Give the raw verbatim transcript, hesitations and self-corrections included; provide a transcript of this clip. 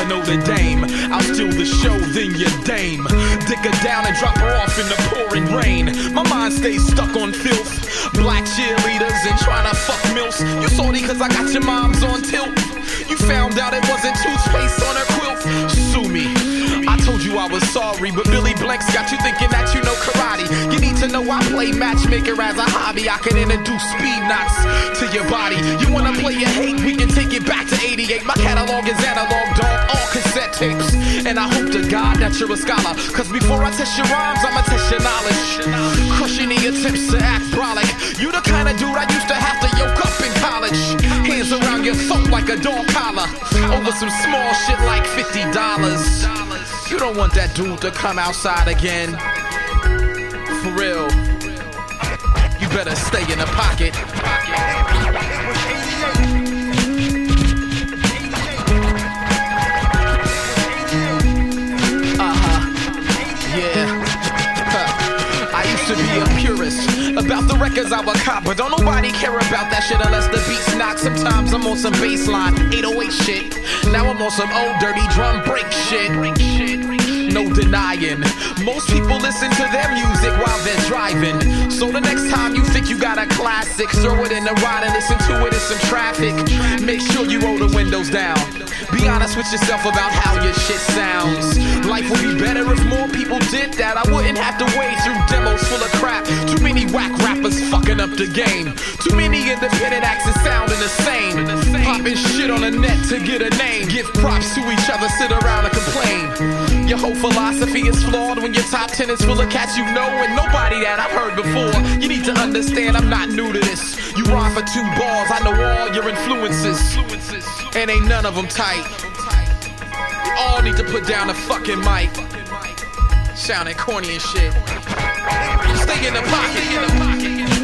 Notre Dame. I'll steal the show, then your dame. Dick her down and drop her off in the pouring rain. My mind stays stuck on filth. Black cheerleaders and trying to fuck milfs. You salty cause I got your moms on tilt. You found out it wasn't toothpaste on her quilt. Sue me. I told you I was sorry, but Billy Blanks got you thinking that you know karate. You need to know I play matchmaker as a hobby. I can introduce speed knots to your body. You wanna play your hate? We can take it back to eighty-eight. My catalog is analog, dog, all cassette tapes. And I hope to God that you're a scholar, cause before I test your rhymes, I'ma test your knowledge. Crush any attempts to act brolic. You the kind of dude I used to have to yoke up in college. Hands around your throat like a dog collar. Over some small shit like fifty dollars. You don't want that dude to come outside again. For real. You better stay in the pocket. Uh-huh. Yeah. Huh. I used to be a purist about the records I would cop, but don't nobody care about that shit unless the beats knock. Sometimes I'm on some bassline eight oh eight shit. Now I'm on some old dirty drum break shit. No denying, most people listen to their music while they're driving. So the next time you think you got a classic, throw it in the ride and listen to it in some traffic. Make sure you roll the windows down. Be honest with yourself about how your shit sounds. Life would be better if more people did that. I wouldn't have to wade through demos full of crap. Too many whack rappers fucking up the game. Too many independent acts and sounding the same. Popping shit on the net to get a name. Give props to each other, sit around and complain. Your whole philosophy is flawed when your top ten is full of cats you know and nobody that I've heard before. You need to understand I'm not new to this. You rhyme for two bars, I know all your influences, and ain't none of them tight. We all need to put down the fucking mic. Sounding corny and shit. Stay in the pocket, in the pocket.